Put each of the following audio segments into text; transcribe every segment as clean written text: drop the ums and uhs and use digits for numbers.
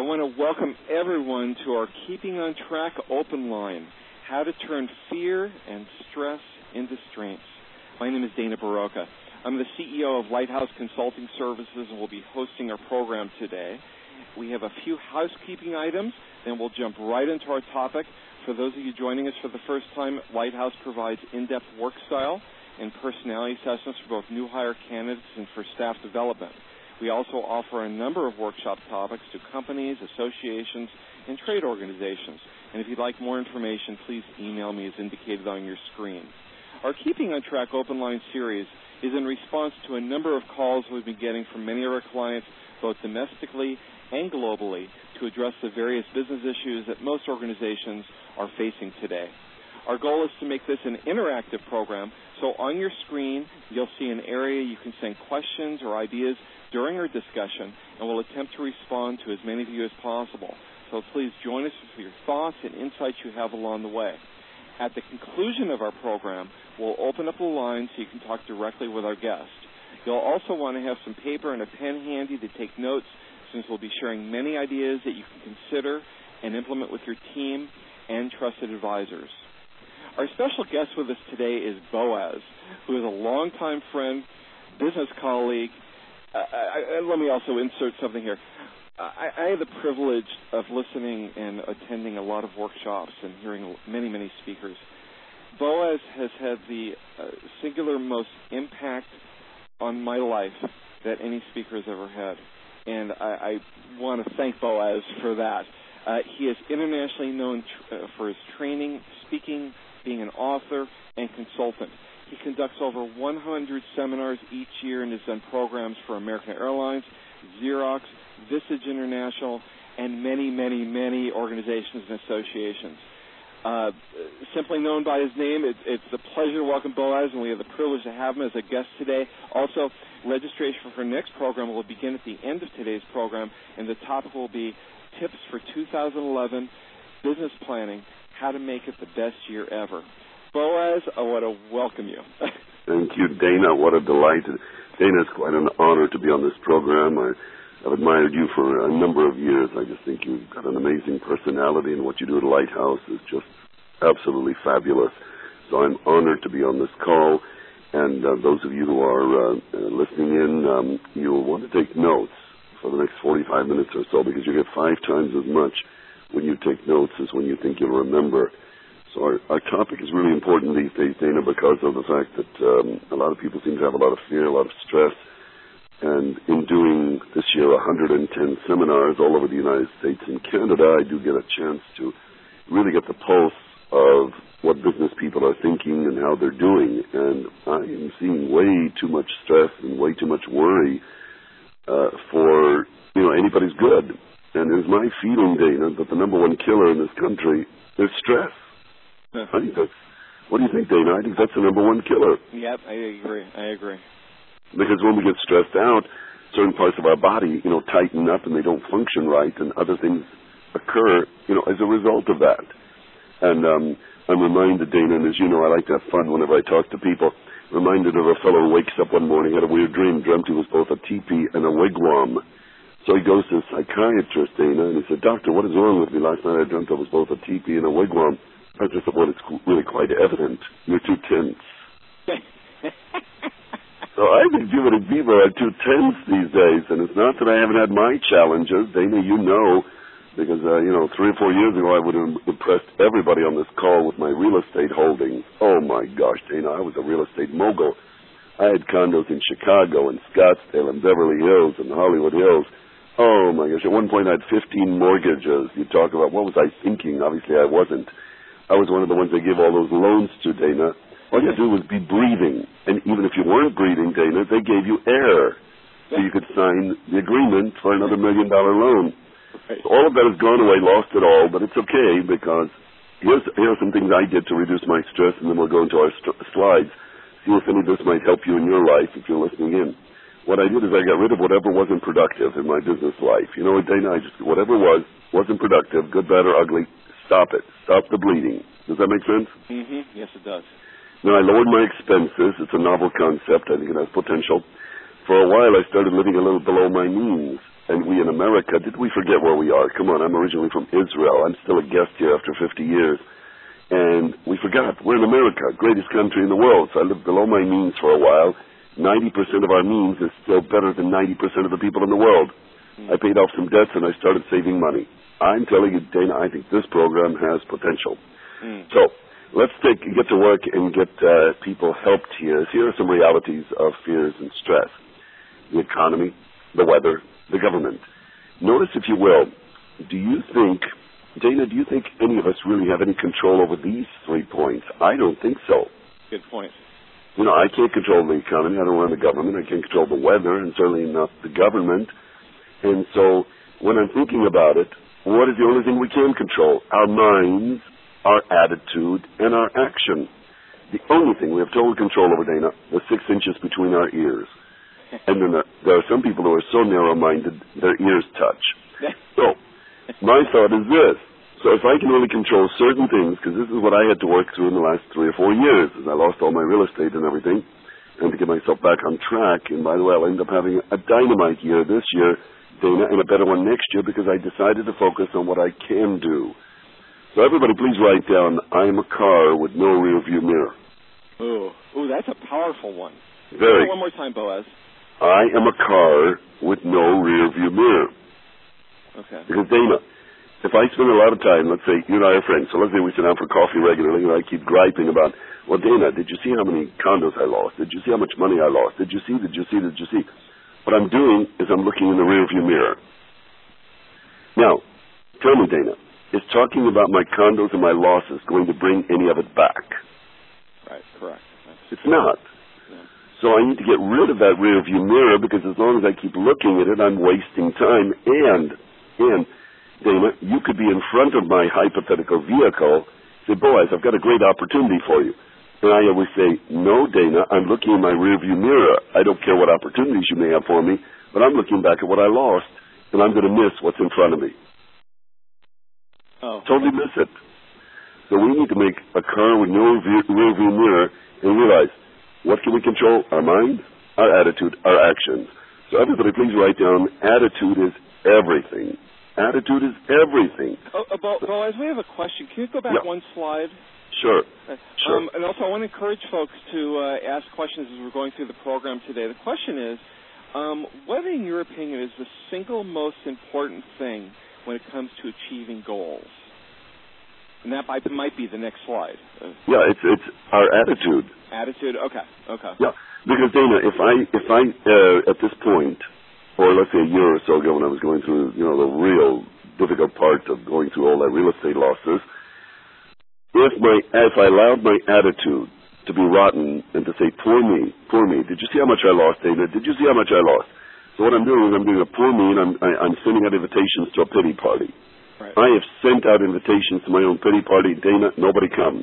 want to welcome everyone to our Keeping on Track open line, how to turn fear and stress into strengths. My name is Dana Barocca. I'm the CEO of Lighthouse Consulting Services and will be hosting our program today. We have a few housekeeping items, then we'll jump right into our topic. For those of you joining us for the first time, Lighthouse provides in-depth work style and personality assessments for both new hire candidates and for staff development. We also offer a number of workshop topics to companies, associations, and trade organizations. And if you'd like more information, please email me as indicated on your screen. Our Keeping on Track Open Line series is in response to a number of calls we've been getting from many of our clients, both domestically and globally, to address the various business issues that most organizations are facing today. Our goal is to make this an interactive program, so on your screen you'll see an area you can send questions or ideas during our discussion, and we'll attempt to respond to as many of you as possible. So please join us for your thoughts and insights you have along the way. At the conclusion of our program, we'll open up the line so you can talk directly with our guest. You'll also want to have some paper and a pen handy to take notes, since we'll be sharing many ideas that you can consider and implement with your team and trusted advisors. Our special guest with us today is Boaz, who is a longtime friend, business colleague. Let me also insert something here. I have the privilege of listening and attending a lot of workshops and hearing many, many speakers. Boaz has had the singular most impact on my life that any speaker has ever had. And I want to thank Boaz for that. He is internationally known for his training, speaking, being an author, and consultant. He conducts over 100 seminars each year and has done programs for American Airlines, Xerox, Visage International, and many, many, many organizations and associations. Simply known by his name, it's a pleasure to welcome Boaz, and we have the privilege to have him as a guest today. Also, registration for our next program will begin at the end of today's program, and the topic will be Tips for 2011 Business Planning, How to Make it the Best Year Ever. Boaz, I want to welcome you. Thank you, Dana. What a delight. Dana, it's quite an honor to be on this program. I've admired you for a number of years. I just think you've got an amazing personality, and what you do at Lighthouse is just absolutely fabulous. So I'm honored to be on this call. And those of you who are listening in, you'll want to take notes for the next 45 minutes or so, because you get 5 times as much when you take notes as when you think you'll remember. So our topic is really important these days, Dana, because of the fact that a lot of people seem to have a lot of fear, a lot of stress. And in doing this year 110 seminars all over the United States and Canada, I do get a chance to really get the pulse of what business people are thinking and how they're doing. And I am seeing way too much stress and way too much worry for anybody's good. And it's my feeling, Dana, that the number one killer in this country is stress. I think what do you think, Dana? I think that's the number one killer. Yep, I agree. Because when we get stressed out, certain parts of our body, tighten up and they don't function right, and other things occur, as a result of that. And I'm reminded, Dana, and as you know, I like to have fun whenever I talk to people, reminded of a fellow who wakes up one morning, had a weird dream, dreamt he was both a teepee and a wigwam. So he goes to a psychiatrist, Dana, and he said, "Doctor, what is wrong with me? Last night I dreamt I was both a teepee and a wigwam." I just said, "Well, it's really quite evident. You're too tense." So I think you and people are too tense these days, and it's not that I haven't had my challenges, Dana, because, 3 or 4 years ago I would have impressed everybody on this call with my real estate holdings. Oh, my gosh, Dana, I was a real estate mogul. I had condos in Chicago and Scottsdale and Beverly Hills and Hollywood Hills. Oh, my gosh, at one point I had 15 mortgages. You talk about what was I thinking? Obviously I wasn't. I was one of the ones they gave all those loans to, Dana. All you had to do was be breathing. And even if you weren't breathing, Dana, they gave you air. So you could sign the agreement for another $1 million loan. So all of that has gone away, lost it all, but it's okay, because here are some things I did to reduce my stress, and then we'll go into our slides. See if any of this might help you in your life if you're listening in. What I did is I got rid of whatever wasn't productive in my business life. Dana, whatever wasn't productive, good, bad, or ugly, stop it. Stop the bleeding. Does that make sense? Mm-hmm. Yes, it does. Now, I lowered my expenses. It's a novel concept. I think it has potential. For a while, I started living a little below my means. and we in America, did we forget where we are? Come on, I'm originally from Israel. I'm still a guest here after 50 years. And we forgot, we're in America, greatest country in the world. So I lived below my means for a while. 90% of our means is still better than 90% of the people in the world. I paid off some debts and I started saving money. I'm telling you, Dana, I think this program has potential. So let's get to work and get people helped here. Here are some realities of fears and stress. The economy, the weather, the government. Notice, if you will, Dana, do you think any of us really have any control over these 3 points? I don't think so. Good point. You know, I can't control the economy. I don't run the government. I can't control the weather, and certainly not the government. And so when I'm thinking about it, what is the only thing we can control? Our minds, our attitude, and our action. The only thing we have total control over, Dana, the 6 inches between our ears. And then there are some people who are so narrow-minded, their ears touch. So my thought is this. So if I can only control certain things, because this is what I had to work through in the last 3 or 4 years, as I lost all my real estate and everything, and to get myself back on track. And by the way, I'll end up having a dynamite year this year, Dana, and a better one next year, because I decided to focus on what I can do. So everybody please write down, I am a car with no rear view mirror. Ooh, that's a powerful one. Very. One more time, Boaz. I am a car with no rear view mirror. Okay. Because, Dana, if I spend a lot of time, let's say you and I are friends, so let's say we sit down for coffee regularly, and I keep griping about, well, Dana, did you see how many condos I lost? Did you see how much money I lost? Did you see? What I'm doing is I'm looking in the rearview mirror. Now, tell me, Dana, is talking about my condos and my losses going to bring any of it back? Right, correct. It's not. Yeah. So I need to get rid of that rearview mirror, because as long as I keep looking at it, I'm wasting time. And Dana, you could be in front of my hypothetical vehicle, say, Boaz, I've got a great opportunity for you. And I always say, no, Dana, I'm looking in my rearview mirror. I don't care what opportunities you may have for me, but I'm looking back at what I lost, and I'm going to miss what's in front of me. Oh. Totally miss it. So we need to make a car with no rearview mirror and realize, what can we control? Our mind, our attitude, our actions. So everybody please write down, attitude is everything. Attitude is everything. Boaz, we have a question. Can you go back one slide? Sure. And also, I want to encourage folks to ask questions as we're going through the program today. The question is, what, in your opinion, is the single most important thing when it comes to achieving goals? And that might be the next slide. Yeah, it's our attitude. Attitude. Okay. Yeah, because Dana, if I at this point, or let's say a year or so ago when I was going through, the real difficult part of going through all that real estate losses, if I allowed my attitude to be rotten and to say, poor me, did you see how much I lost, Dana? Did you see how much I lost? So what I'm doing is I'm doing a poor me, and I'm sending out invitations to a pity party. Right. I have sent out invitations to my own pity party. Dana, nobody comes.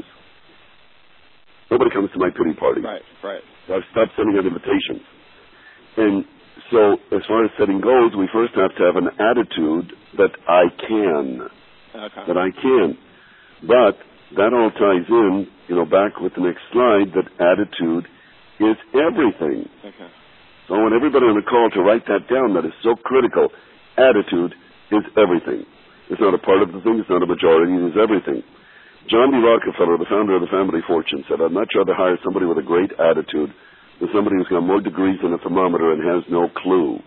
Nobody comes to my pity party. Right. So I've stopped sending out invitations. And so as far as setting goals, we first have to have an attitude that I can. Okay. That I can. But that all ties in, back with the next slide, that attitude is everything. Okay. So I want everybody on the call to write that down. That is so critical. Attitude is everything. It's not a part of the thing. It's not a majority. It is everything. John D. Rockefeller, the founder of the Family Fortune, said, I'd much rather hire somebody with a great attitude than somebody who's got more degrees than a thermometer and has no clue.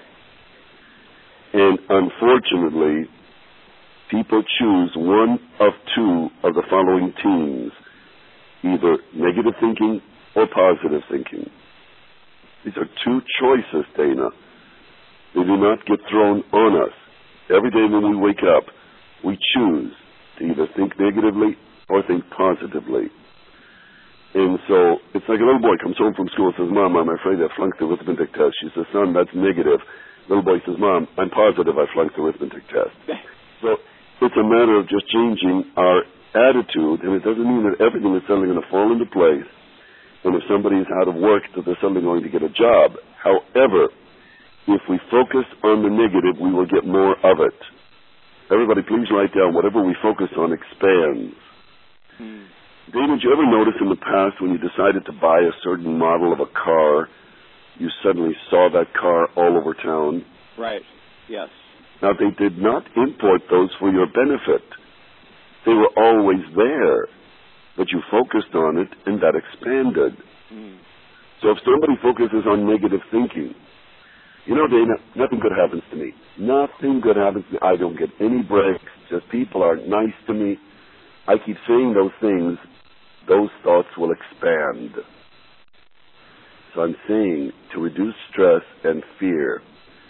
And unfortunately, people choose one of two of the following teams, either negative thinking or positive thinking. These are two choices, Dana. They do not get thrown on us. Every day when we wake up, we choose to either think negatively or think positively. And so it's like a little boy comes home from school and says, Mom, I'm afraid I flunked the arithmetic test. She says, Son, that's negative. Little boy says, Mom, I'm positive I flunked the arithmetic test. So it's a matter of just changing our attitude, and it doesn't mean that everything is suddenly going to fall into place, and if somebody is out of work, that they're suddenly going to get a job. However, if we focus on the negative, we will get more of it. Everybody, please write down, whatever we focus on expands. Dana, did you ever notice in the past when you decided to buy a certain model of a car, you suddenly saw that car all over town? Right. Yes. Now, they did not import those for your benefit. They were always there, but you focused on it, and that expanded. So if somebody focuses on negative thinking, you know, Dana, nothing good happens to me. Nothing good happens to me. I don't get any breaks. Just people are nice to me. I keep saying those things. Those thoughts will expand. So I'm saying to reduce stress and fear,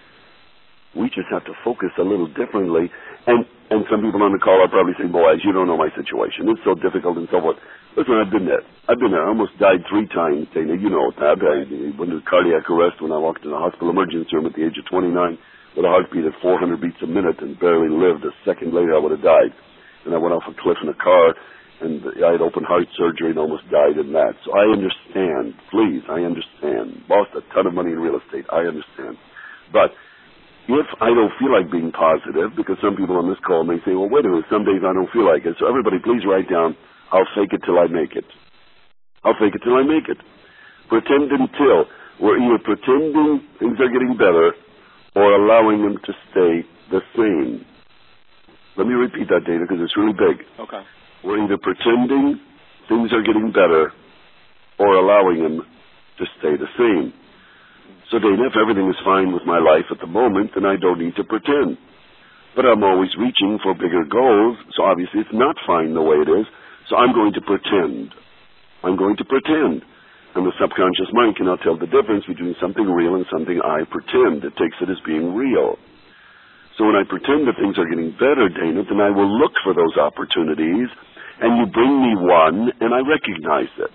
we just have to focus a little differently. And some people on the call are probably saying, boy, you don't know my situation. It's so difficult and so forth. Listen, I've been there. I almost died 3 times, Dana. You know that. I went into cardiac arrest when I walked in the hospital emergency room at the age of 29 with a heartbeat at 400 beats a minute and barely lived. A second later, I would have died. And I went off a cliff in a car, and I had open heart surgery and almost died in that. So I understand. Please, I understand. Lost a ton of money in real estate. I understand. But if I don't feel like being positive, because some people on this call may say, well, wait a minute, some days I don't feel like it. So everybody, please write down, I'll fake it till I make it. I'll fake it till I make it. Pretend until. We're either pretending things are getting better or allowing them to stay the same. Let me repeat that, Dana, because it's really big. Okay. We're either pretending things are getting better or allowing them to stay the same. So, Dana, if everything is fine with my life at the moment, then I don't need to pretend. But I'm always reaching for bigger goals, so obviously it's not fine the way it is. So I'm going to pretend. I'm going to pretend. And the subconscious mind cannot tell the difference between something real and something I pretend. It takes it as being real. So when I pretend that things are getting better, Dana, then I will look for those opportunities, and you bring me one, and I recognize it.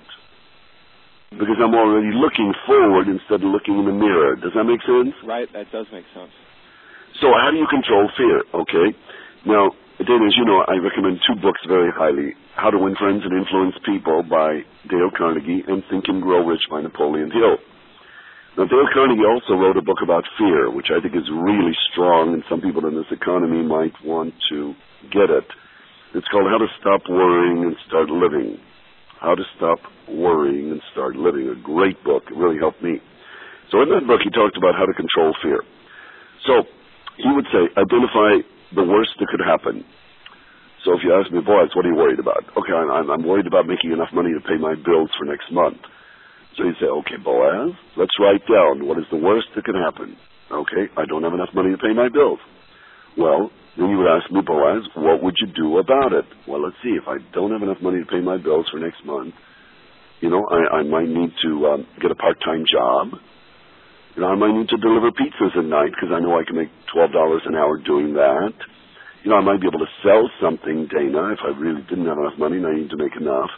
Because I'm already looking forward instead of looking in the mirror. Does that make sense? Right, that does make sense. So how do you control fear? Okay. Now, Dana, as you know, I recommend 2 books very highly. How to Win Friends and Influence People by Dale Carnegie and Think and Grow Rich by Napoleon Hill. Now, Dale Carnegie also wrote a book about fear, which I think is really strong, and some people in this economy might want to get it. It's called How to Stop Worrying and Start Living. How to Stop Worrying and Start Living. A great book. It really helped me. So in that book, he talked about how to control fear. So he would say, identify the worst that could happen. So if you ask me, Boaz, what are you worried about? Okay, I'm worried about making enough money to pay my bills for next month. So you say, okay, Boaz, let's write down what is the worst that can happen. Okay, I don't have enough money to pay my bills. Well, then you would ask me, Boaz, what would you do about it? Well, let's see. If I don't have enough money to pay my bills for next month, you know, I might need to get a part-time job. You know, I might need to deliver pizzas at night because I know I can make $12 an hour doing that. You know, I might be able to sell something, Dana, if I really didn't have enough money and I need to make enough.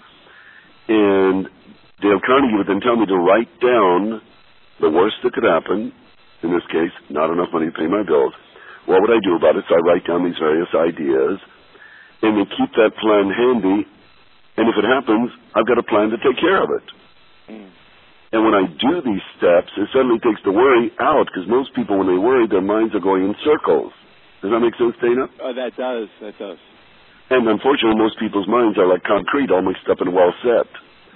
And Dale Carnegie would then tell me to write down the worst that could happen, in this case, not enough money to pay my bills. What would I do about it? So I write down these various ideas and then keep that plan handy. And if it happens, I've got a plan to take care of it. And when I do these steps, it suddenly takes the worry out, because most people, when they worry, their minds are going in circles. Does that make sense, Dana? Oh, that does. That does. And unfortunately, most people's minds are like concrete, all mixed up and well set.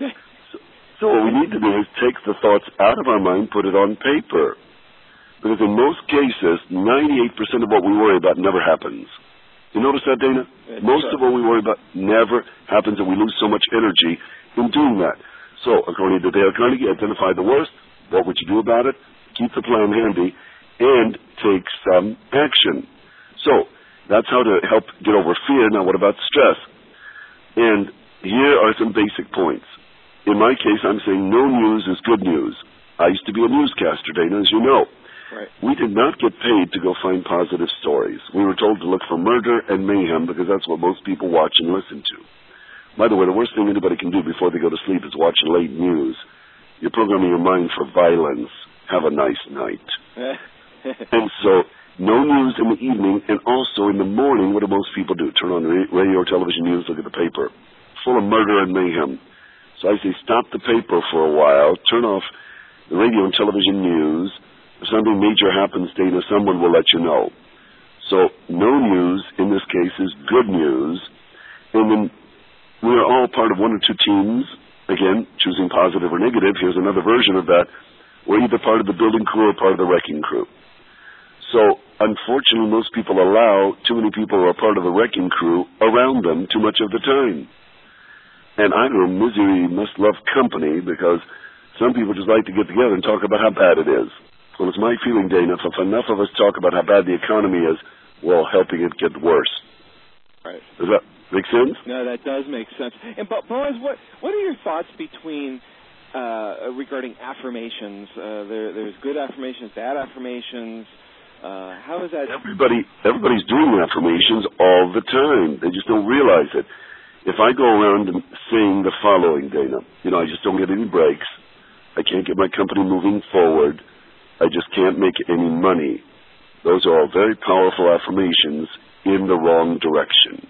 So what we need to do is take the thoughts out of our mind, put it on paper. Because in most cases, 98% of what we worry about never happens. You notice that, Dana? Most of what we worry about never happens, and we lose so much energy in doing that. So, according to Dale Carnegie, identify the worst. What would you do about it? Keep the plan handy and take some action. So, that's how to help get over fear. Now, what about stress? And here are some basic points. In my case, I'm saying no news is good news. I used to be a newscaster, Dana, as you know. Right. We did not get paid to go find positive stories. We were told to look for murder and mayhem because that's what most people watch and listen to. By the way, the worst thing anybody can do before they go to sleep is watch late news. You're programming your mind for violence. Have a nice night. And so, no news in the evening, and also in the morning, what do most people do? Turn on the radio or television news, look at the paper. Full of murder and mayhem. So I say stop the paper for a while, turn off the radio and television news. If something major happens, Dana, someone will let you know. So no news, in this case, is good news. And then we are all part of one or two teams. Again, choosing positive or negative. Here's another version of that. We're either part of the building crew or part of the wrecking crew. So unfortunately, most people allow too many people who are part of the wrecking crew around them too much of the time. And I don't know, misery must love company, because some people just like to get together and talk about how bad it is. Well, it's my feeling, Dana, if enough of us talk about how bad the economy is, we're helping it get worse. Right. Does that make sense? No, that does make sense. And Boaz, what are your thoughts regarding affirmations? There's good affirmations, bad affirmations. How is that? Everybody's doing affirmations all the time. They just don't realize it. If I go around and saying the following, Dana, I just don't get any breaks. I can't get my company moving forward. I just can't make any money. Those are all very powerful affirmations in the wrong direction.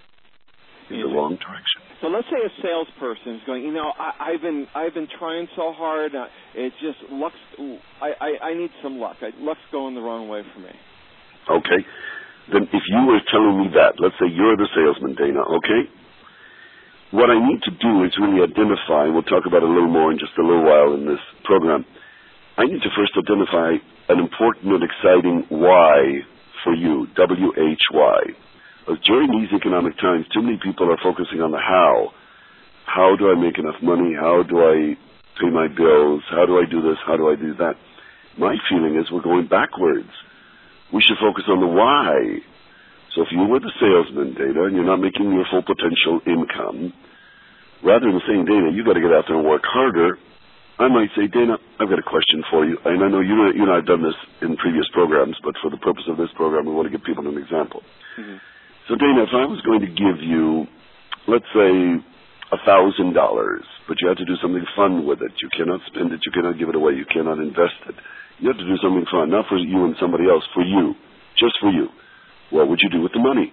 In the wrong direction. So let's say a salesperson is going, I've been trying so hard. It just luck's. I need some luck. Luck's going the wrong way for me. Okay. Then if you were telling me that, let's say you're the salesman, Dana, okay? What I need to do is really identify, we'll talk about it a little more in just a little while in this program. I need to first identify an important and exciting why for you, W-H-Y. Because during these economic times, too many people are focusing on the how. How do I make enough money? How do I pay my bills? How do I do this? How do I do that? My feeling is we're going backwards. We should focus on the why. So if you were the salesman, Dana, and you're not making your full potential income, rather than saying, Dana, you got to get out there and work harder, I might say, Dana, I've got a question for you. And I know you and I have done this in previous programs, but for the purpose of this program, we want to give people an example. Mm-hmm. So, Dana, if I was going to give you, let's say, $1,000, but you had to do something fun with it. You cannot spend it. You cannot give it away. You cannot invest it. You have to do something fun, not for you and somebody else, for you, just for you. What would you do with the money?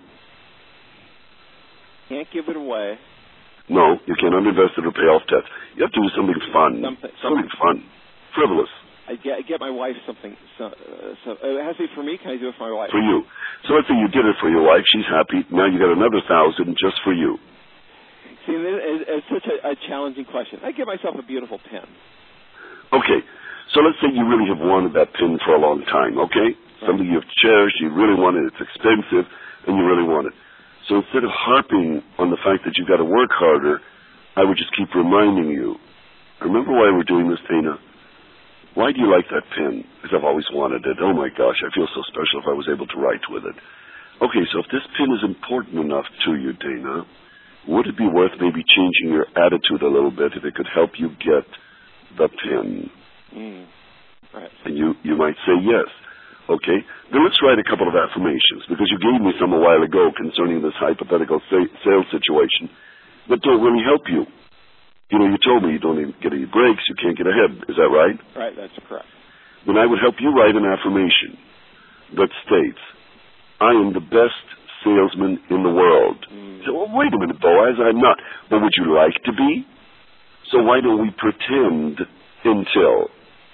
Can't give it away. No, you cannot invest it or pay off debts. You have to do something fun. Something fun. Frivolous. I get my wife something. So it has to be for me. Can I do it for my wife? For you. So let's say you did it for your wife. She's happy. Now you got another $1,000 just for you. See, it's such a challenging question. I get myself a beautiful pen. Okay. So let's say you really have wanted that pen for a long time, okay? Something you've cherished, you really want it, it's expensive, and you really want it. So instead of harping on the fact that you've got to work harder, I would just keep reminding you, remember why we're doing this, Dana? Why do you like that pen? Because I've always wanted it. Oh my gosh, I feel so special if I was able to write with it. Okay, so if this pen is important enough to you, Dana, would it be worth maybe changing your attitude a little bit if it could help you get the pen? Right. And you might say yes. Okay, then let's write a couple of affirmations, because you gave me some a while ago concerning this hypothetical sales situation that don't really help you. You told me you don't even get any breaks, you can't get ahead. Is that right? Right, that's correct. Then I would help you write an affirmation that states, I am the best salesman in the world. So, well, wait a minute, Boaz, I'm not. But would you like to be? So why don't we pretend until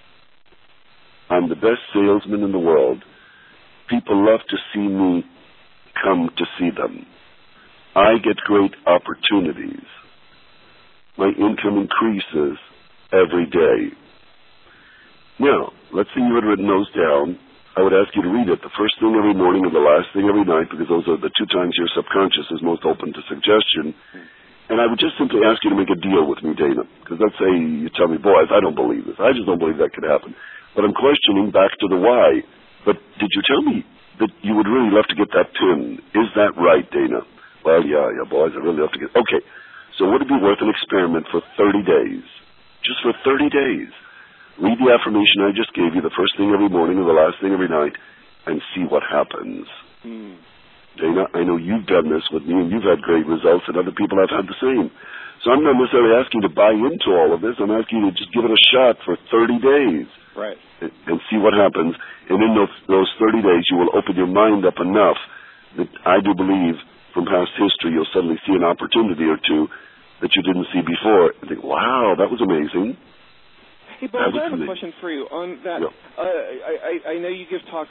I'm the best salesman in the world. People love to see me, come to see them. I get great opportunities. My income increases every day. Now, let's say you had written those down. I would ask you to read it the first thing every morning and the last thing every night, because those are the two times your subconscious is most open to suggestion. And I would just simply ask you to make a deal with me, Dana. Because let's say you tell me, Boaz, I don't believe this. I just don't believe that could happen. But I'm questioning back to the why. But did you tell me that you would really love to get that pin? Is that right, Dana? Well, yeah, Boaz, I really love to get. Okay, so would it be worth an experiment for 30 days? Just for 30 days. Read the affirmation I just gave you the first thing every morning and the last thing every night and see what happens. Dana, I know you've done this with me and you've had great results, and other people have had the same. So I'm not necessarily asking you to buy into all of this. I'm asking you to just give it a shot for 30 days. Right. And see what happens. And in those 30 days, you will open your mind up enough that I do believe from past history you'll suddenly see an opportunity or two that you didn't see before and think, wow, that was amazing. Hey, Bo, I have a question for you on that. Yeah. I know you give talks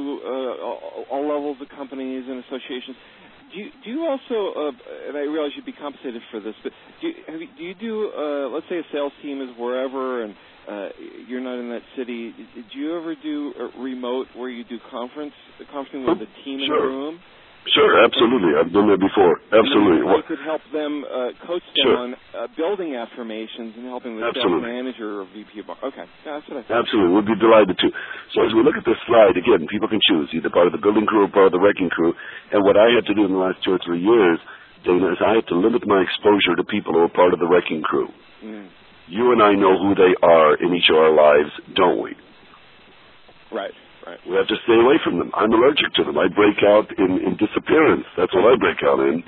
to all levels of companies and associations. Do you also, and I realize you'd be compensated for this, but do you do, let's say a sales team is wherever and you're not in that city, do you ever do a remote where you do conferencing with the team in the room? Sure, absolutely. I've done that before. Absolutely. You could help them, coach them on building affirmations and helping the sales manager or VP of Okay, that's what I thought. Absolutely. We'd be delighted to. So as we look at this slide, again, people can choose either part of the building crew or part of the wrecking crew. And what I had to do in the last 2 or 3 years, Dana, is I had to limit my exposure to people who are part of the wrecking crew. You and I know who they are in each of our lives, don't we? Right. We have to stay away from them. I'm allergic to them. I break out in disappearance. That's what I break out in.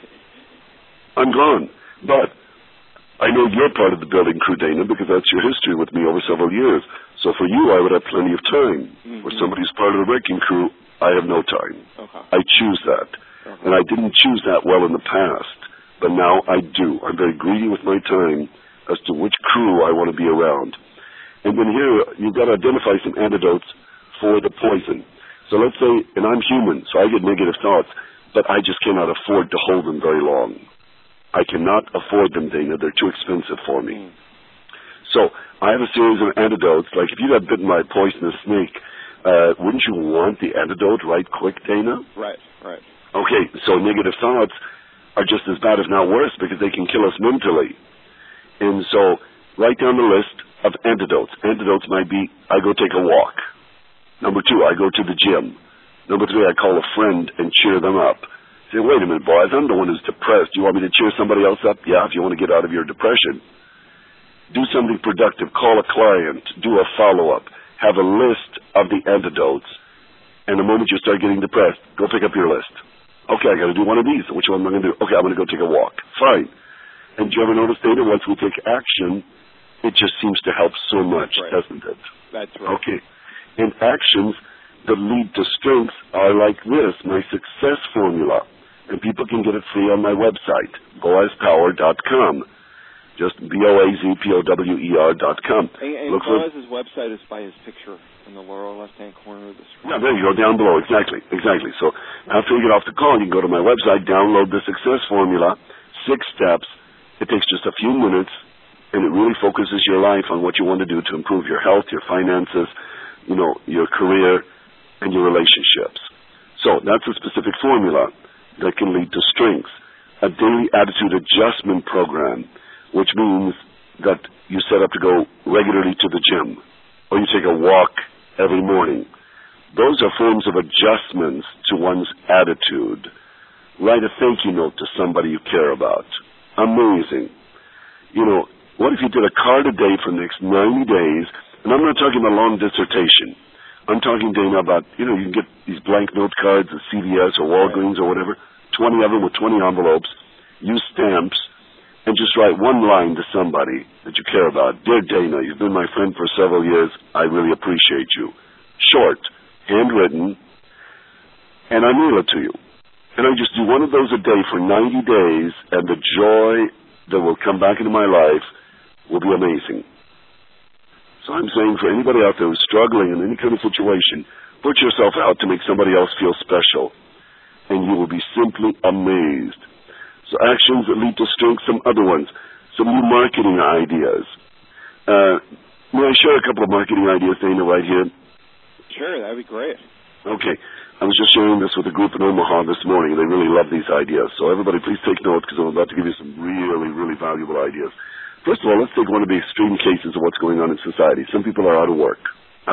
I'm gone. But I know you're part of the building crew, Dana, because that's your history with me over several years. So for you, I would have plenty of time. For somebody who's part of the wrecking crew, I have no time. I choose that. And I didn't choose that well in the past, but now I do. I'm very greedy with my time as to which crew I want to be around. And then here, you've got to identify some antidotes for the poison. So let's say, and I'm human, so I get negative thoughts, but I just cannot afford to hold them very long. I cannot afford them, Dana. They're too expensive for me. So I have a series of antidotes. Like if you got bitten by a poisonous snake, wouldn't you want the antidote right quick, Dana? Right. Okay, so negative thoughts are just as bad, if not worse, because they can kill us mentally. And so write down the list of antidotes. Antidotes might be, I go take a walk. Number 2, I go to the gym. Number 3, I call a friend and cheer them up. Say, wait a minute, boys, I'm the one who's depressed. You want me to cheer somebody else up? Yeah, if you want to get out of your depression. Do something productive. Call a client. Do a follow-up. Have a list of the antidotes. And the moment you start getting depressed, go pick up your list. Okay, I got to do one of these. Which one am I going to do? Okay, I'm going to go take a walk. Fine. And do you ever notice, Dana, once we take action, it just seems to help so much, doesn't it? That's right. Okay. And actions that lead to strengths are like this, my success formula. And people can get it free on my website, boazpower.com. Just BOAZPOWER.com. And Boaz's website is by his picture in the lower left-hand corner of the screen. Yeah, there you go, down below. Exactly. So after you get off the call, you can go to my website, download the success formula, 6 steps. It takes just a few minutes, and it really focuses your life on what you want to do to improve your health, your finances, your career, and your relationships. So that's a specific formula that can lead to strengths. A daily attitude adjustment program, which means that you set up to go regularly to the gym, or you take a walk every morning. Those are forms of adjustments to one's attitude. Write a thank you note to somebody you care about. Amazing. What if you did a card a day for the next 90 days? And I'm not talking about a long dissertation. I'm talking, Dana, about, you can get these blank note cards at CVS or Walgreens or whatever, 20 of them with 20 envelopes. Use stamps and just write one line to somebody that you care about. Dear Dana, you've been my friend for several years. I really appreciate you. Short, handwritten, and I mail it to you. And I just do one of those a day for 90 days, and the joy that will come back into my life will be amazing. So I'm saying for anybody out there who's struggling in any kind of situation, put yourself out to make somebody else feel special, and you will be simply amazed. So actions that lead to strength, some other ones, some new marketing ideas. May I share a couple of marketing ideas, Dana, right here? Sure, that'd be great. Okay. I was just sharing this with a group in Omaha this morning. They really love these ideas. So everybody, please take note because I'm about to give you some really, really valuable ideas. First of all, let's take one of the extreme cases of what's going on in society. Some people are out of work.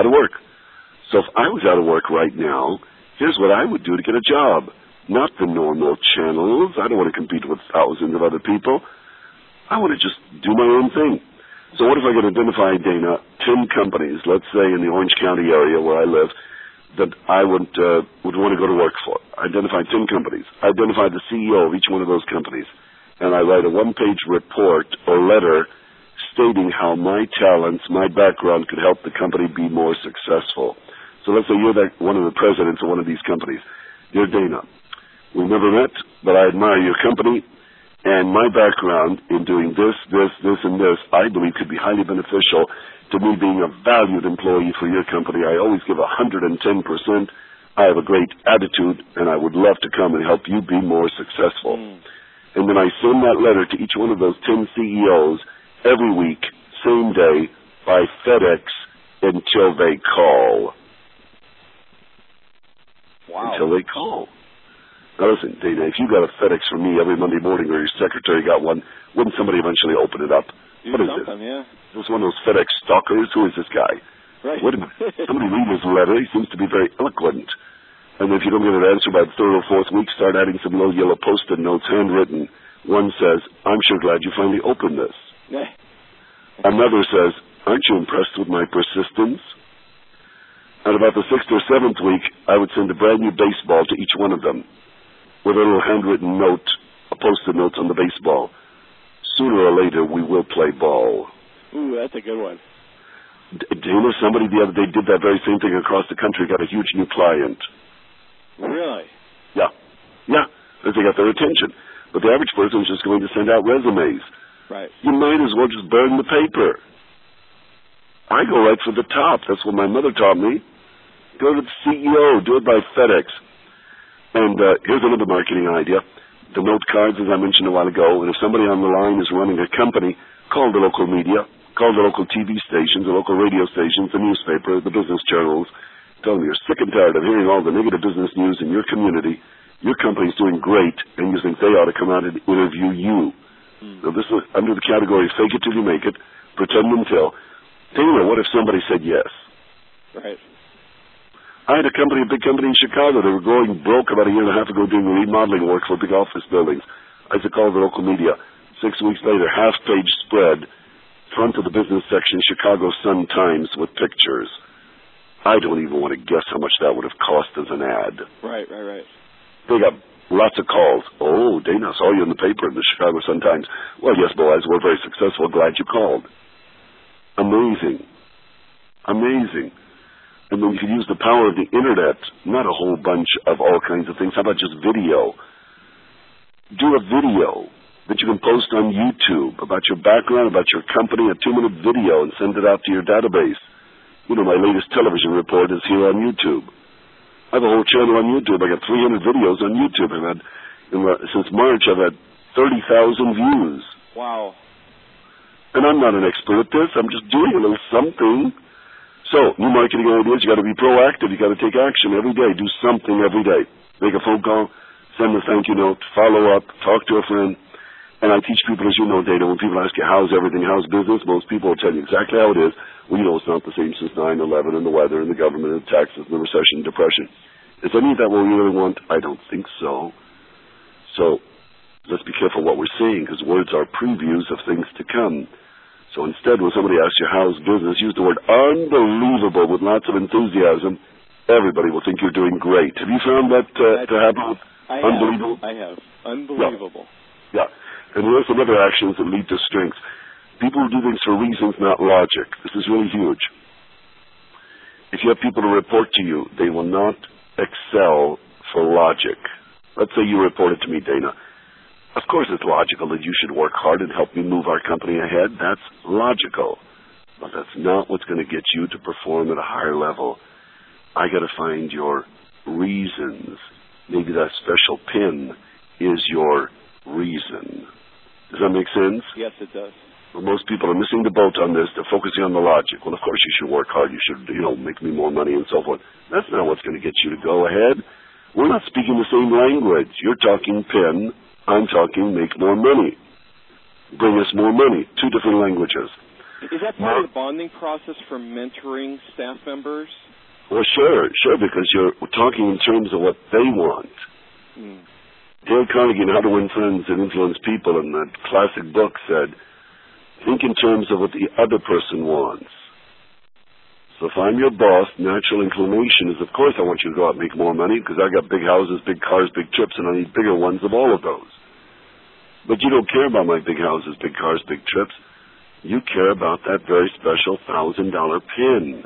So if I was out of work right now, here's what I would do to get a job. Not the normal channels. I don't want to compete with thousands of other people. I want to just do my own thing. So what if I could identify, Dana, 10 companies, let's say in the Orange County area where I live, that I would want to go to work for. Identify 10 companies. Identify the CEO of each one of those companies. And I write a one-page report or letter stating how my talents, my background could help the company be more successful. So let's say you're one of the presidents of one of these companies. Dear Dana, we've never met, but I admire your company. And my background in doing this, and this, I believe could be highly beneficial to me being a valued employee for your company. I always give 110%. I have a great attitude, and I would love to come and help you be more successful. And then I send that letter to each one of those 10 CEOs every week, same day, by FedEx until they call. Wow. Until they call. Now listen, Dana, if you got a FedEx from me every Monday morning or your secretary got one, wouldn't somebody eventually open it up? What is this? Yeah. Is this one of those FedEx stalkers? Who is this guy? Right. Wait a minute. Somebody read his letter. He seems to be very eloquent. And if you don't get an answer by the third or fourth week, start adding some little yellow Post-it notes, handwritten. One says, I'm sure glad you finally opened this. Another says, aren't you impressed with my persistence? At about the 6th or 7th week, I would send a brand new baseball to each one of them with a little handwritten note, a Post-it note on the baseball. Sooner or later, we will play ball. Ooh, that's a good one. Dana, somebody the other day did that very same thing across the country, got a huge new client. Really? Yeah. Because they got their attention. But the average person is just going to send out resumes. Right. You might as well just burn the paper. I go right for the top. That's what my mother taught me. Go to the CEO. Do it by FedEx. And here's another marketing idea. The note cards, as I mentioned a while ago, and if somebody on the line is running a company, call the local media, call the local TV stations, the local radio stations, the newspaper, the business journals. Tell them you're sick and tired of hearing all the negative business news in your community. Your company's doing great, and you think they ought to come out and interview you. Now, this is under the category fake it till you make it, pretend until. Taylor, what if somebody said yes? Right. I had a big company in Chicago. They were going broke about a year and a half ago doing remodeling work for big office buildings. I had to call the local media. 6 weeks later, half-page spread, front of the business section, Chicago Sun-Times with pictures. I don't even want to guess how much that would have cost as an ad. Right. They got lots of calls. Oh, Dana, I saw you in the paper in the Chicago Sun-Times. Well, yes, Boaz, we're very successful. Glad you called. Amazing. And then you can use the power of the Internet, not a whole bunch of all kinds of things. How about just video? Do a video that you can post on YouTube about your background, about your company, a 2-minute video, and send it out to your database. You know, my latest television report is here on YouTube. I have a whole channel on YouTube. I got 300 videos on YouTube. Since March, I've had 30,000 views. Wow. And I'm not an expert at this. I'm just doing a little something. So, new marketing ideas, you got to be proactive. You got to take action every day. Do something every day. Make a phone call, send a thank you note, follow up, talk to a friend. And I teach people, as you know, Dana, when people ask you, how's everything, how's business, most people will tell you exactly how it is. Well, you know, it's not the same since 9/11 and the weather and the government and the taxes and the recession and depression. Is any of that what we really want? I don't think so. So, let's be careful what we're saying, because words are previews of things to come. So instead, when somebody asks you, how's business, use the word unbelievable with lots of enthusiasm. Everybody will think you're doing great. Have you found that to happen? Unbelievable? I have. Unbelievable. Yeah. And there are some other actions that lead to strengths. People who do things for reasons, not logic. This is really huge. If you have people to report to you, they will not excel for logic. Let's say you reported to me, Dana. Of course it's logical that you should work hard and help me move our company ahead. That's logical. But that's not what's going to get you to perform at a higher level. I got to find your reasons. Maybe that special pin is your reason. Does that make sense? Yes, it does. Well, most people are missing the boat on this. They're focusing on the logic. Well, of course you should work hard. You should, make me more money and so forth. That's not what's going to get you to go ahead. We're not speaking the same language. You're talking pin. I'm talking make more money. Bring us more money. 2 different languages. Is that part of the bonding process for mentoring staff members? Well, sure, because you're talking in terms of what they want. Dale Carnegie in How to Win Friends and Influence People in that classic book said, think in terms of what the other person wants. So if I'm your boss, natural inclination is, of course, I want you to go out and make more money because I got big houses, big cars, big trips, and I need bigger ones of all of those. But you don't care about my big houses, big cars, big trips. You care about that very special $1,000 pin.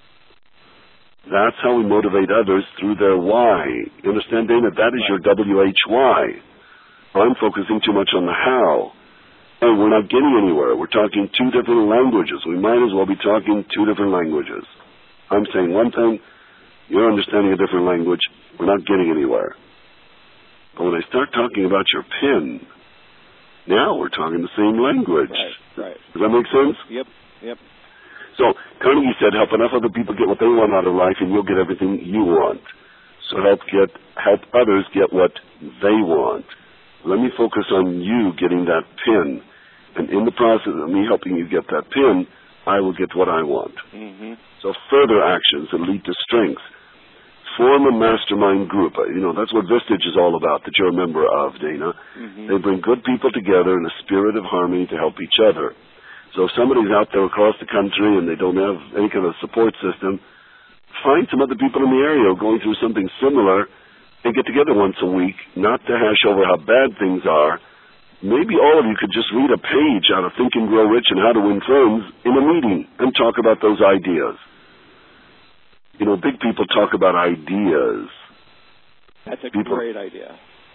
That's how we motivate others through their why. You understand, Dana? That is your WHY. I'm focusing too much on the how. And we're not getting anywhere. We're talking two different languages. We might as well be talking two different languages. I'm saying one thing, you're understanding a different language. We're not getting anywhere. But when I start talking about your pen, now we're talking the same language. Right. Does that make sense? Yep. So Carnegie said, help enough other people get what they want out of life, and you'll get everything you want. So help others get what they want. Let me focus on you getting that pen. And in the process of me helping you get that pen, I will get what I want. Mm-hmm. So further actions that lead to strengths. Form a mastermind group. That's what Vistage is all about, that you're a member of, Dana. Mm-hmm. They bring good people together in a spirit of harmony to help each other. So if somebody's out there across the country and they don't have any kind of support system, find some other people in the area going through something similar and get together once a week, not to hash over how bad things are. Maybe all of you could just read a page out of Think and Grow Rich and How to Win Friends in a meeting and talk about those ideas. Big people talk about ideas. That's a great idea.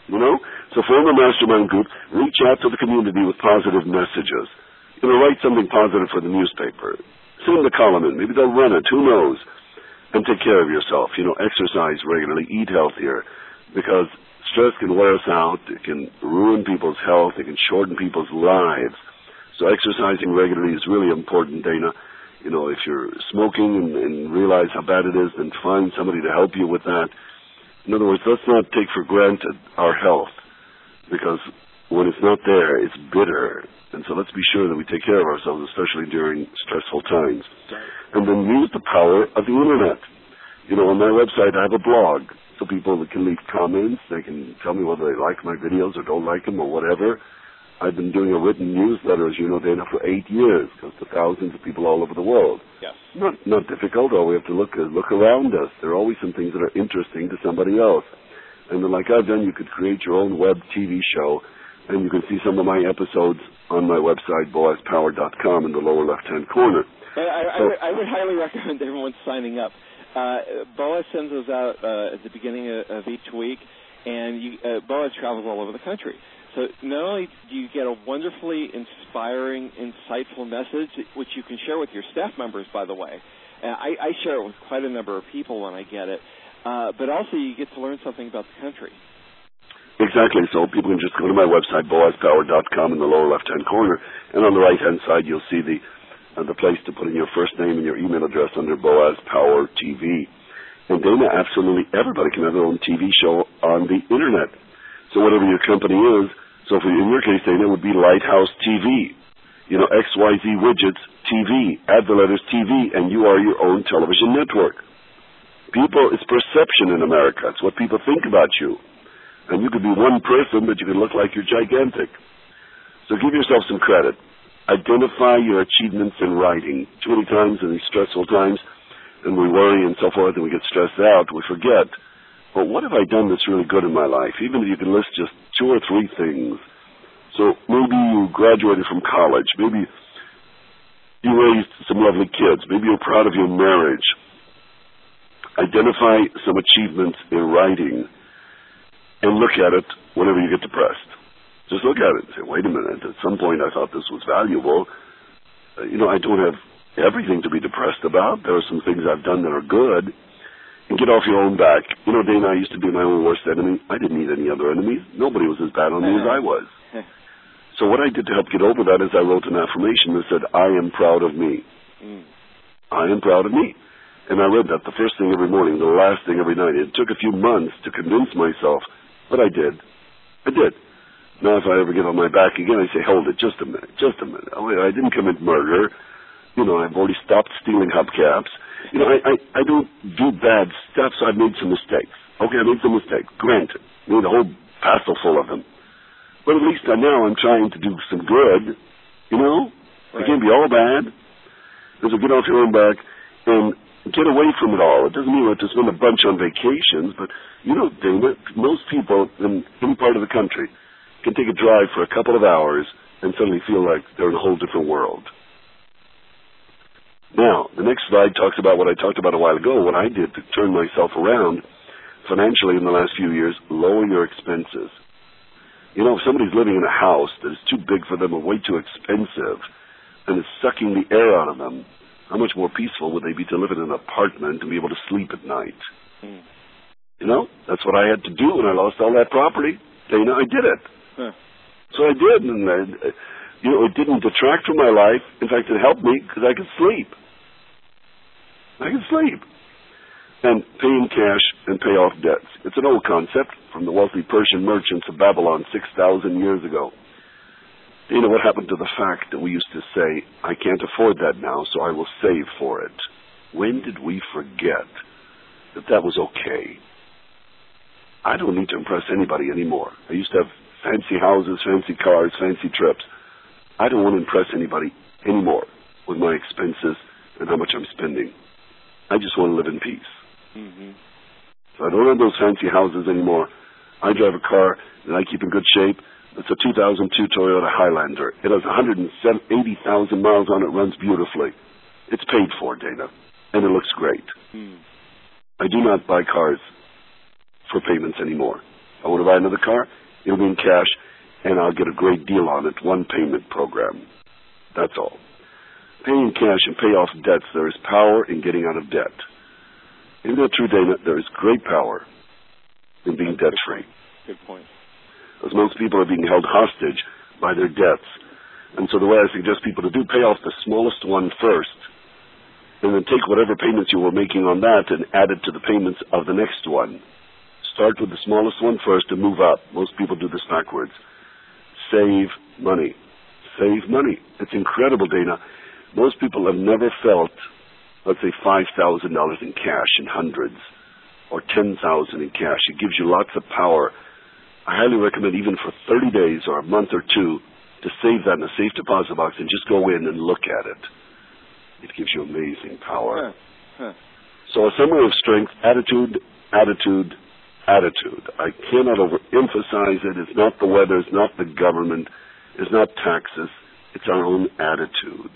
So form a mastermind group, reach out to the community with positive messages. Write something positive for the newspaper. Send the column in. Maybe they'll run it. Who knows? And take care of yourself. Exercise regularly. Eat healthier. Because stress can wear us out. It can ruin people's health. It can shorten people's lives. So exercising regularly is really important, Dana. If you're smoking and realize how bad it is, then find somebody to help you with that. In other words, let's not take for granted our health. Because when it's not there, it's bitter. And so let's be sure that we take care of ourselves, especially during stressful times. And then use the power of the Internet. On my website, I have a blog. So people can leave comments. They can tell me whether they like my videos or don't like them or whatever. I've been doing a written newsletter, as you know, Dana, for 8 years. Goes to thousands of people all over the world. Yes. Not difficult. All we have to look around us. There are always some things that are interesting to somebody else. And then like I've done, you could create your own web TV show. And you can see some of my episodes on my website, boazpower.com, in the lower left-hand corner. I would highly recommend everyone signing up. Boaz sends those out at the beginning of each week, and Boaz travels all over the country. So not only do you get a wonderfully inspiring, insightful message, which you can share with your staff members, by the way. I share it with quite a number of people when I get it. But also you get to learn something about the country. Exactly. So people can just go to my website, boazpower.com, in the lower left-hand corner, and on the right-hand side you'll see the place to put in your first name and your email address under Boaz Power TV. And Dana, absolutely everybody can have their own TV show on the Internet. So whatever your company is, so in your case, Dana, it would be Lighthouse TV. XYZ Widgets TV. Add the letters TV, and you are your own television network. It's perception in America. It's what people think about you. And you could be one person, but you could look like you're gigantic. So give yourself some credit. Identify your achievements in writing. Too many times in these stressful times, and we worry and so forth, and we get stressed out, we forget, well, what have I done that's really good in my life? Even if you can list just 2 or 3 things. So maybe you graduated from college. Maybe you raised some lovely kids. Maybe you're proud of your marriage. Identify some achievements in writing and look at it whenever you get depressed. Just look at it and say, wait a minute, at some point I thought this was valuable. I don't have everything to be depressed about. There are some things I've done that are good. And get off your own back. Dana, I used to be my own worst enemy. I didn't need any other enemies. Nobody was as bad on me as I was. So what I did to help get over that is I wrote an affirmation that said, I am proud of me. I am proud of me. And I read that the first thing every morning, the last thing every night. It took a few months to convince myself, but I did. I did. Now if I ever get on my back again, I say, hold it, just a minute. I didn't commit murder. I've already stopped stealing hubcaps. I don't do bad stuff, so I've made some mistakes. Okay, I made some mistakes. Granted. Made a whole passel full of them. But at least now I'm trying to do some good. Right. It can't be all bad. So get off your own back and get away from it all. It doesn't mean you have to spend a bunch on vacations, but Dana, most people in any part of the country can take a drive for a couple of hours and suddenly feel like they're in a whole different world. Now, the next slide talks about what I talked about a while ago, what I did to turn myself around financially in the last few years. Lower your expenses. You know, if somebody's living in a house that is too big for them or way too expensive and is sucking the air out of them, how much more peaceful would they be to live in an apartment and be able to sleep at night? Mm. You know, that's what I had to do when I lost all that property. Dana, I did it. Huh. So I did, and you know, it didn't detract from my life. In fact, it helped me because I could sleep. I could sleep. And pay in cash and pay off debts. It's an old concept from the wealthy Persian merchants of Babylon 6,000 years ago. You know what happened to the fact that we used to say, I can't afford that now, so I will save for it? When did we forget that that was okay? I don't need to impress anybody anymore. I used to have fancy houses, fancy cars, fancy trips. I don't want to impress anybody anymore with my expenses and how much I'm spending. I just want to live in peace. Mm-hmm. So I don't have those fancy houses anymore. I drive a car that I keep in good shape. It's a 2002 Toyota Highlander. It has 180,000 miles on it, runs beautifully. It's paid for, Dana, and it looks great. Mm. I do not buy cars for payments anymore. If I want to buy another car, it'll be in cash, and I'll get a great deal on it, one payment program. That's all. Pay in cash and pay off debts. There is power in getting out of debt. Isn't that true, Dana? There is great power in being debt-free. Good point. Because most people are being held hostage by their debts. And so the way I suggest people to do, pay off the smallest one first, and then take whatever payments you were making on that and add it to the payments of the next one. Start with the smallest one first and move up. Most people do this backwards. Save money. Save money. It's incredible, Dana. Most people have never felt, let's say, $5,000 in cash in hundreds, or $10,000 in cash. It gives you lots of power. I highly recommend, even for 30 days or a month or two, to save that in a safe deposit box and just go in and look at it. It gives you amazing power. So a summary of strength: attitude, attitude, attitude. I cannot overemphasize it. It's not the weather. It's not the government. It's not taxes. It's our own attitude.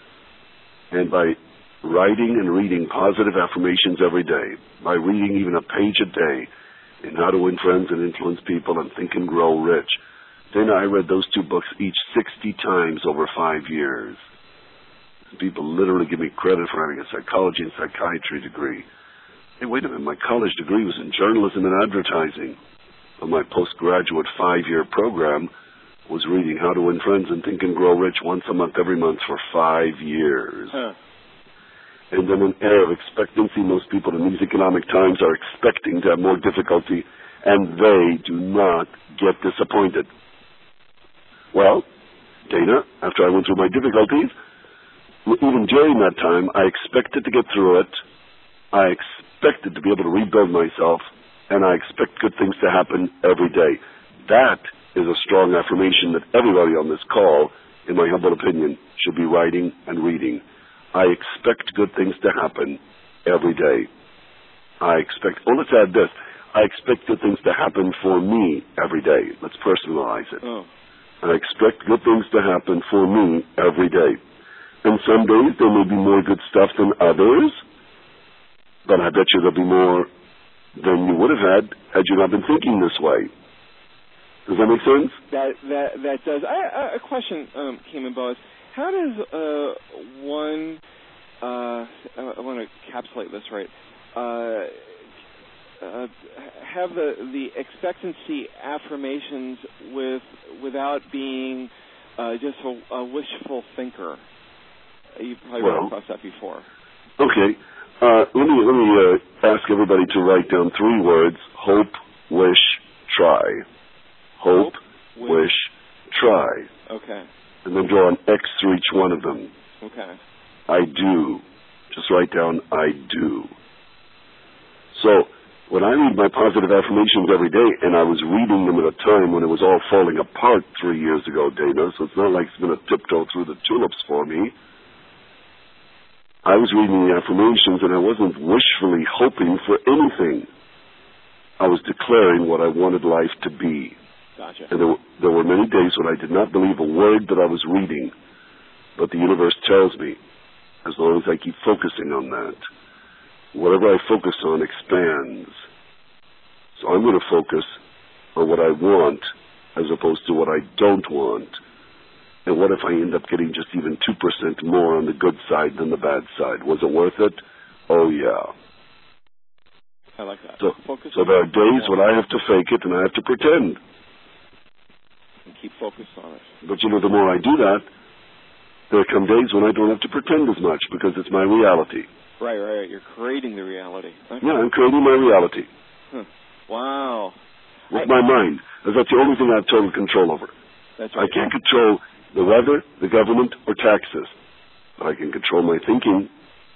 And by writing and reading positive affirmations every day, by reading even a page a day in How to Win Friends and Influence People and Think and Grow Rich, Dana, I read those two books each 60 times over 5 years. People literally give me credit for having a psychology and psychiatry degree. Hey, wait a minute, my college degree was in journalism and advertising. But my postgraduate 5-year program was reading How to Win Friends and Think and Grow Rich once a month, every month for 5 years. And then an air of expectancy. Most people in these economic times are expecting to have more difficulty, and they do not get disappointed. Well, Dana, after I went through my difficulties, even during that time, I expected to get through it. I expected to be able to rebuild myself, and I expect good things to happen every day. That is a strong affirmation that everybody on this call, in my humble opinion, should be writing and reading. I expect good things to happen every day. Let's add this. I expect good things to happen for me every day. Let's personalize it. I expect good things to happen for me every day. And some days there may be more good stuff than others, but I bet you there'll be more than you would have had you not been thinking this way. Does that make sense? That does. A question came in, Boaz. How does one, I want to encapsulate this right, have the expectancy affirmations without being just a wishful thinker? You've probably run across that before. Okay. Let me ask everybody to write down 3 words: hope, wish, try. Hope, wish, try. Okay. And then draw an X through each one of them. Okay. I do. Just write down, I do. So, when I read my positive affirmations every day, and I was reading them at a time when it was all falling apart 3 years ago, Dana, so it's not like it's been a tiptoe through the tulips for me. I was reading the affirmations, and I wasn't wishfully hoping for anything. I was declaring what I wanted life to be. Gotcha. And there were many days when I did not believe a word that I was reading, but the universe tells me, as long as I keep focusing on that, whatever I focus on expands. So I'm going to focus on what I want as opposed to what I don't want? And what if I end up getting just even 2% more on the good side than the bad side? Was it worth it? Oh, yeah. I like that. So there are days when I have to fake it and I have to pretend. And keep focused on it. But, the more I do that, there come days when I don't have to pretend as much because it's my reality. Right. You're creating the reality. Okay. Yeah, I'm creating my reality. Huh. Wow. With my mind. That's the only thing I have total control over. That's right. I can't control the weather, the government, or taxes. But I can control my thinking.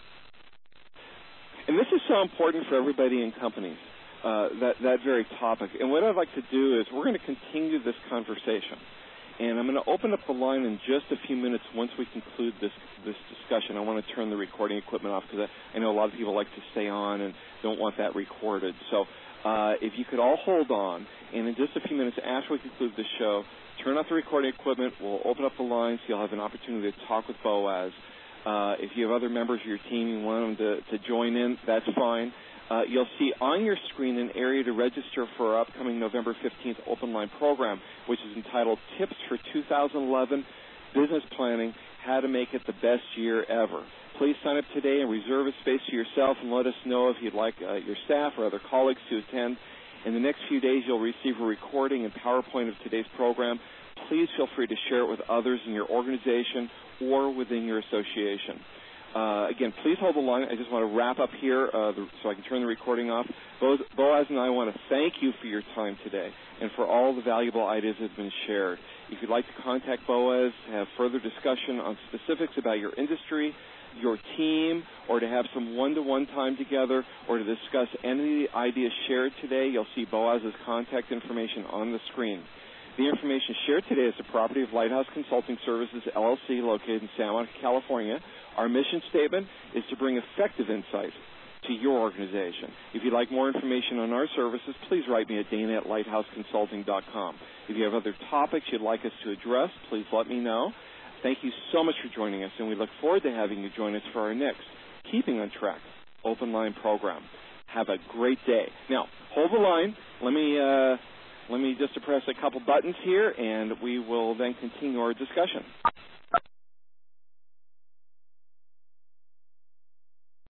And this is so important for everybody in companies, that very topic. And what I'd like to do is we're going to continue this conversation. And I'm going to open up the line in just a few minutes once we conclude this discussion. I want to turn the recording equipment off because I know a lot of people like to stay on and don't want that recorded. So if you could all hold on, and in just a few minutes after we conclude the show, turn off the recording equipment. We'll open up the lines so you'll have an opportunity to talk with Boaz. If you have other members of your team you want them to join in, that's fine. You'll see on your screen an area to register for our upcoming November 15th open line program, which is entitled Tips for 2011 Business Planning, How to Make It the Best Year Ever. Please sign up today and reserve a space for yourself and let us know if you'd like your staff or other colleagues to attend. In the next few days, you'll receive a recording and PowerPoint of today's program. Please feel free to share it with others in your organization or within your association. Again, please hold the line. I just want to wrap up here so I can turn the recording off. Boaz and I want to thank you for your time today and for all the valuable ideas that have been shared. If you'd like to contact Boaz, have further discussion on specifics about your industry, your team, or to have some one-to-one time together, or to discuss any of the ideas shared today, you'll see Boaz's contact information on the screen. The information shared today is the property of Lighthouse Consulting Services, LLC, located in San Juan, California. Our mission statement is to bring effective insight to your organization. If you'd like more information on our services, please write me at dana@lighthouseconsulting.com. If you have other topics you'd like us to address, please let me know. Thank you so much for joining us, and we look forward to having you join us for our next Keeping on Track open line program. Have a great day. Now, hold the line. Let me just press a couple buttons here, and we will then continue our discussion.